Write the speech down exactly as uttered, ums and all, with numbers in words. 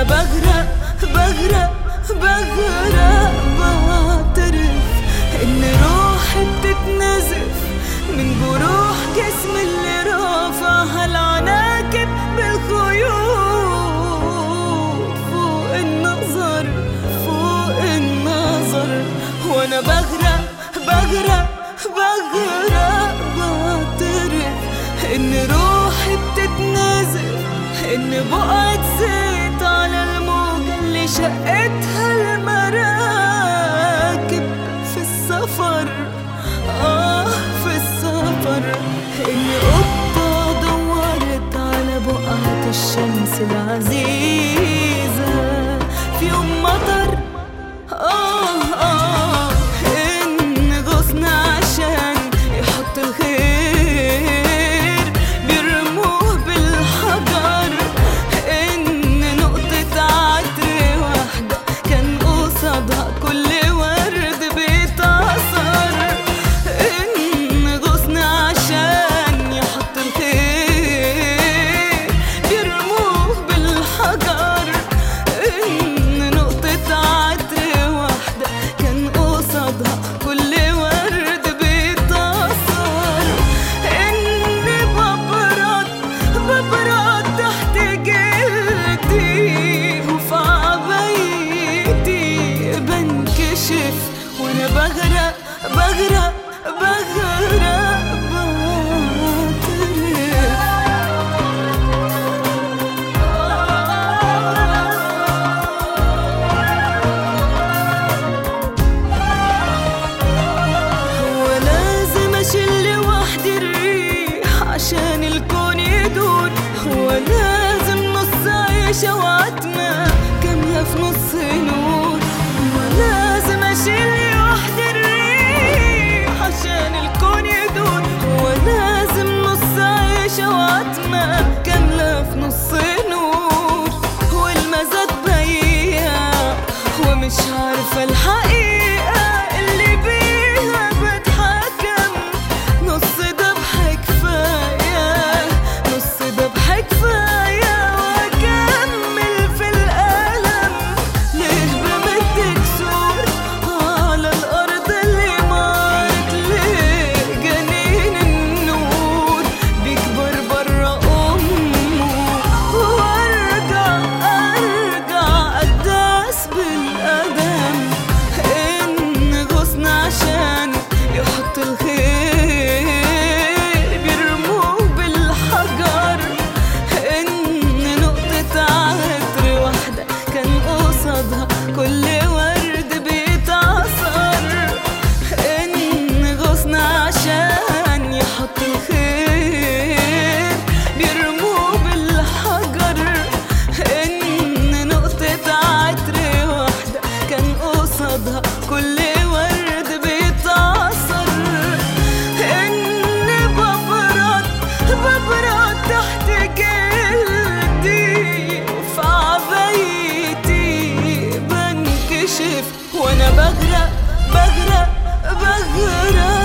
بغرق بغرق بغرق بعترف إن روحي بتتنزف من جروح جسمي اللي رافعها العناكب بالخيوط فوق النظر فوق النظر. وانا بغرق بغرق بغرق بعترف ان روحي بتتنزف، ان بقعة زيت على الموجة اللي شقتها المراكب في السفر، آه في السفر. ان قطة دورت على بقعة الشمس العزيزة في يوم مطر، آه آه إن غصن عشان يحط الخير بيرموه بالحجر، إن نقطة عطر واحدة كان قصادها كل ورد بيتعصر، إن غصن عشان يحط الخير بيرموه بالحجر، إن نقطة عطر واحدة كان قصادها كل ورد بيتعصر، إني ببرد ببرد تحت جلدي وفي عبايتي بنكشف، وانا بغرق بغرق بغرق عشان الكون يدور، هو لازم نص عيشة وعتمة كاملة في نص نور، هو لازم أشيل لوحدي الريح عشان الكون يدور، هو لازم نص عيشة وعتمة كاملة في نص نور، والمزاج بياع ومش عارفة الحقيقة اللي بيها بتحكم، نص دبحة كفاية نص دبحة كفاية وأكمل في الألم، ليه بمد كسور على الأرض اللي مارت، ليه جنين النور بيكبر برا أمه، وأرجع أرجع أداس بالقدم، إن غصن عشان يحط الخير بيرموه بالحجر، إن نقطة عطر واحدة كان قصادها كل ورد بيتعصر، إن غصن عشان يحط الخير بيرموه بالحجر، إن نقطة عطر واحدة كان قصادها كل ورد بيتعصر، إني ببرد ببرد تحت جلدي وفي عبايتي بنكشف، وانا بغرق بغرق بغرق